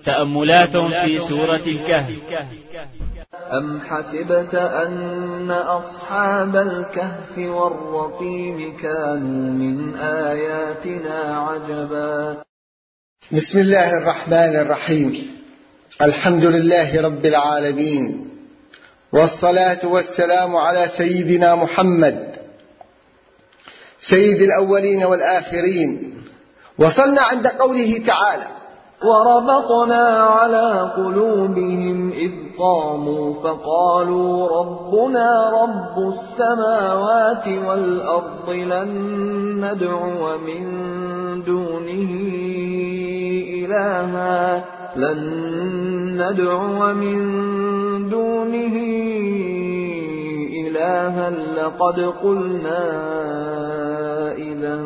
تأملات في سورة الكهف. أم حسبت أن أصحاب الكهف والرقيم كانوا من آياتنا عجبا. بسم الله الرحمن الرحيم. الحمد لله رب العالمين، والصلاة والسلام على سيدنا محمد سيد الأولين والآخرين. وصلنا عند قوله تعالى: وربطنا على قلوبهم إذ قاموا فقالوا ربنا رب السماوات والأرض لن ندعو من دونه إلها لقد قلنا إذا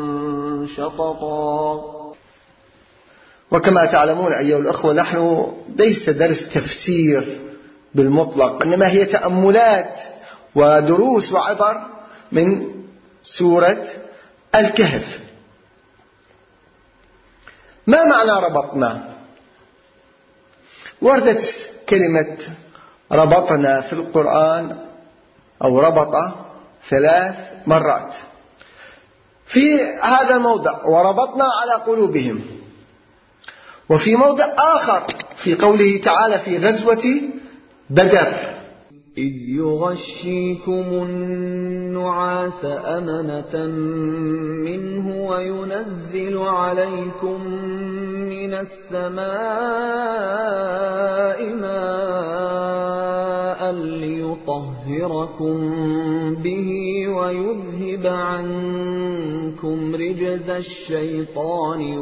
شططا. وكما تعلمون أيها الأخوة، نحن ليس درس تفسير بالمطلق، إنما هي تأملات ودروس وعبر من سورة الكهف. ما معنى ربطنا؟ وردت كلمة ربطنا في القرآن أو ربط 3 مرات. في هذا الموضع وربطنا على قلوبهم، وفي موضع آخر في قوله تعالى في غزوة بدر: إذ يغشيكم النعاس أمنة منه وينزل عليكم من السماء ماء ليطهركم به ويذهب عنكم رجز الشيطان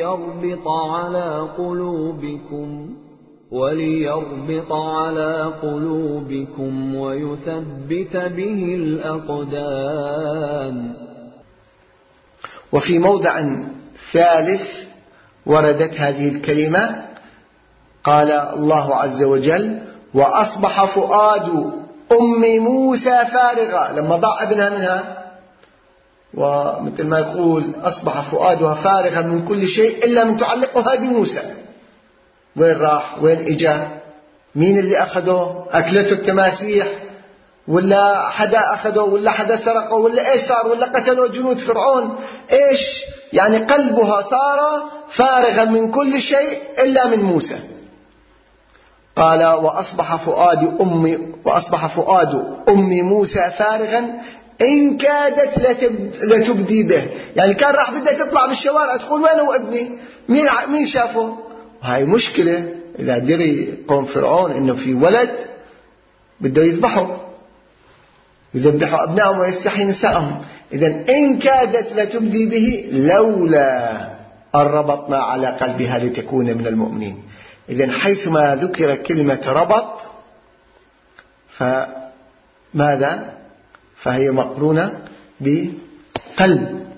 وليربط على قلوبكم ويثبت به الأقدام. وفي موضع ثالث وردت هذه الكلمة، قال الله عز وجل: وأصبح فؤاد أم موسى فارغا، لما ضاع ابنها منها، ومثل ما يقول أصبح فؤادها فارغا من كل شيء إلا من تعلقها بموسى. وين راح؟ وين إجا؟ مين اللي أخذه؟ أكلته التماسيح، ولا حدا أخذه، ولا حدا سرقه، ولا إيش صار، ولا قتلوا جنود فرعون؟ إيش يعني؟ قلبها صار فارغا من كل شيء إلا من موسى. قال: وأصبح فؤاد أم موسى فارغا إن كادت لتبدي به. يعني كان راح بدها تطلع بالشوارع تقول: وين هو ابني؟ مين شافه؟ هاي مشكلة. إذا دري قوم فرعون إنه في ولد بده يذبحوا أبنائهم ويستحيي نسائهم. إذن إن كادت لتبدي به لولا أن ربطنا على قلبها لتكون من المؤمنين. إذن حيثما ذكر كلمة ربط فماذا؟ فهي مقرونة بقلب.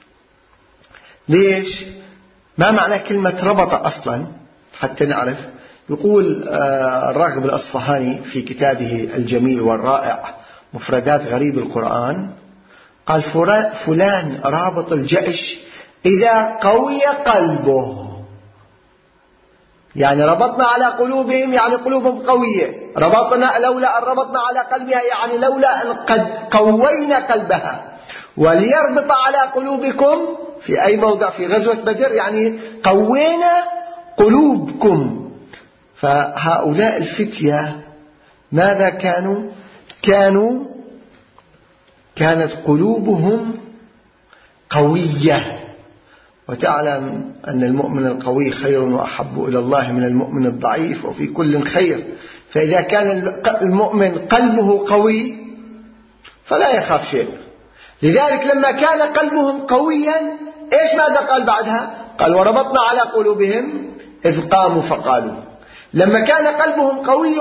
ليش؟ ما معنى كلمة ربط أصلا حتى نعرف؟ يقول الراغب الأصفهاني في كتابه الجميل والرائع مفردات غريب القرآن، قال: فلان رابط الجأش إذا قوي قلبه. يعني ربطنا على قلوبهم، يعني قلوبهم قوية. لولا أن ربطنا على قلبها، يعني لولا أن قد قوينا قلبها. وليربط على قلوبكم في أي موضع؟ في غزوة بدر، يعني قوينا قلوبكم. فهؤلاء الفتية ماذا كانت قلوبهم قوية. وتعلم أن المؤمن القوي خير وأحب إلى الله من المؤمن الضعيف، وفي كل خير. فإذا كان المؤمن قلبه قوي فلا يخاف شيء. لذلك لما كان قلبهم قويا، إيش ماذا قال بعدها؟ قال: وربطنا على قلوبهم إذ قاموا فقالوا. لما كان قلبهم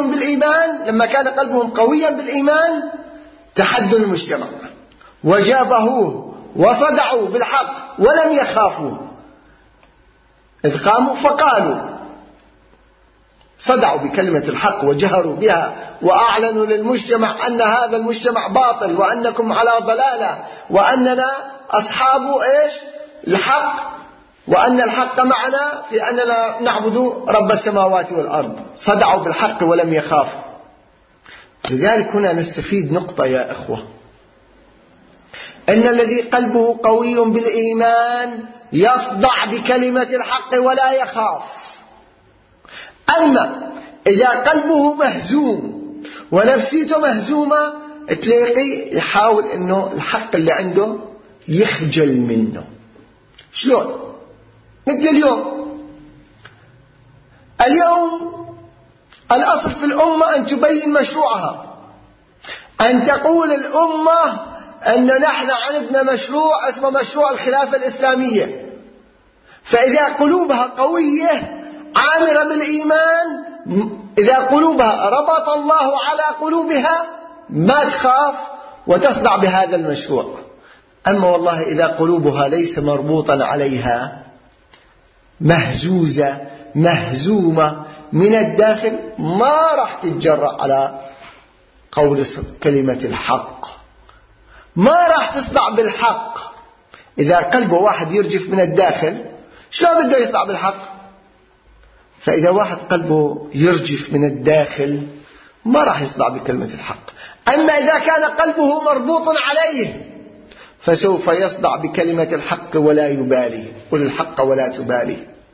قويا بالإيمان تحدوا المجتمع وجابهوه وصدعوا بالحق ولم يخافوا. إذ قاموا فقالوا، صدعوا بكلمة الحق وجهروا بها وأعلنوا للمجتمع أن هذا المجتمع باطل وأنكم على ضلالة وأننا أصحاب إيش؟ الحق. وأن الحق معنا في أننا نعبد رب السماوات والأرض. صدعوا بالحق ولم يخافوا. لذلك هنا نستفيد نقطة يا إخوة، إن الذي قلبه قوي بالإيمان يصدع بكلمة الحق ولا يخاف. أما إذا قلبه مهزوم ونفسيته مهزومة، تلاقي يحاول إنه الحق اللي عنده يخجل منه. شلون؟ مثل اليوم الأصل في الأمة أن تبين مشروعها، أن تقول الأمة أن نحن عندنا مشروع اسمه مشروع الخلافة الإسلامية. فإذا قلوبها قوية عامرة بالإيمان، إذا قلوبها ربط الله على قلوبها، ما تخاف وتصدع بهذا المشروع. أما والله إذا قلوبها ليس مربوطا عليها، مهزوزة مهزومة من الداخل، ما راح تتجرأ على قول كلمة الحق، ما راح تصدع بالحق. إذا قلبه واحد يرجف من الداخل، شلون بده يصدع بالحق؟ فإذا واحد قلبه يرجف من الداخل ما راح يصدع بكلمة الحق. أما إذا كان قلبه مربوط عليه فسوف يصدع بكلمة الحق ولا يبالي. قل الحق ولا تبالي،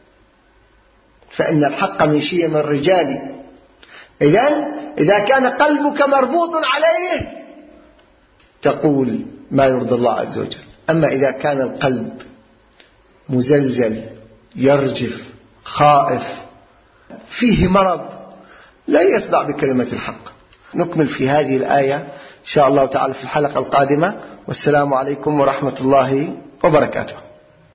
فإن الحق من شيم الرجال. إذا كان قلبك مربوط عليه تقول ما يرضي الله عز وجل. أما إذا كان القلب مزلزل يرجف خائف فيه مرض، لا يصدع بكلمة الحق. نكمل في هذه الآية إن شاء الله تعالى في الحلقة القادمة. والسلام عليكم ورحمة الله وبركاته.